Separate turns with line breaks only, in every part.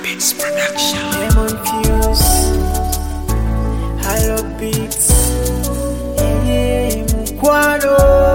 Beats Production.
Lemon Fuse, Hello Beats, Mukwano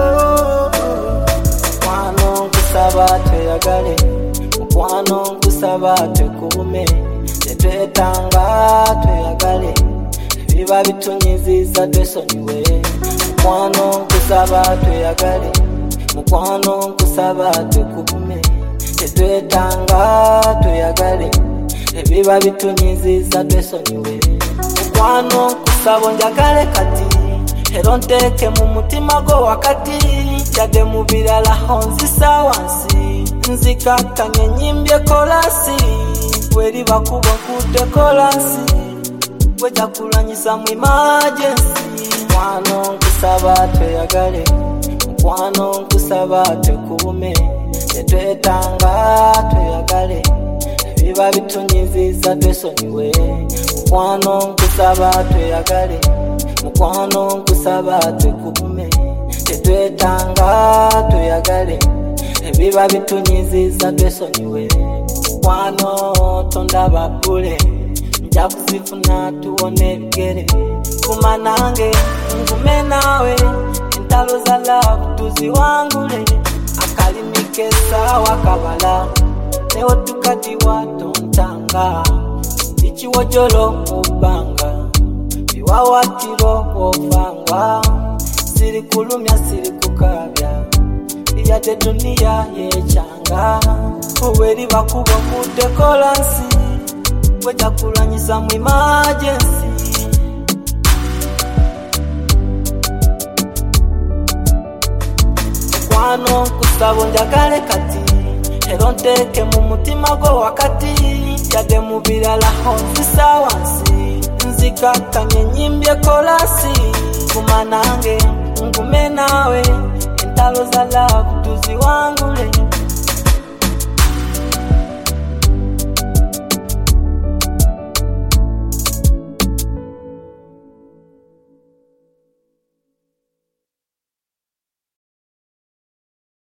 nkusaba tweyagale, mukwano nkusaba twekuume, tetwetanga tweyagale, ebiba bitunyiziza twesonyiwe. Mukwano nkusaba tweyagale, mukwano nkusaba twekuume, tetwetanga tweyagale, ebiba bitunyiziza twesonyiwe. Mukwano nkusaba onjagale kati, era onteeke mu mutima gwo wakati, yadde mu birala onzisa wansi, nzikakkanye nyimbye kolasi, bweriba kuba nkudde kolasi, bwejja kulwanyisa mu emergency. Mukwano nkusaba tweyagale, mukwano nkusaba twekuume, tetwetanga tweyagale, ebiba bitunyiziza twesonyiwe. Mukwano nkusaba tweyagale, mukwano nkusaba twekuume, tetwetanga tweyagale, ebiba bitunyiziza twesonyiwe. Mukwano tondaba bbule, nja kuzifuna tuwone ebigere, kuma nange nkume naawe, entalo za love tuziwangule, akalimi k'essaawa kabala, newo tukadiwa tontanga, ikiwojolo mu bbanga, biwawatiro ovangwa, siri kulumya siri kukabya, yadde duniya yekyanga, obweriba kuba nkudde kolansi, bwejja kulwanyisa mu emergency. Mukwano nkusaba onjagale kati, era onteeke mu mutima gwo wakati, yadde mu birala onzisa wansi, nzikakkanye nyimbye kolasi, kuma nange nkume naawe, entalo za love tuziwangule,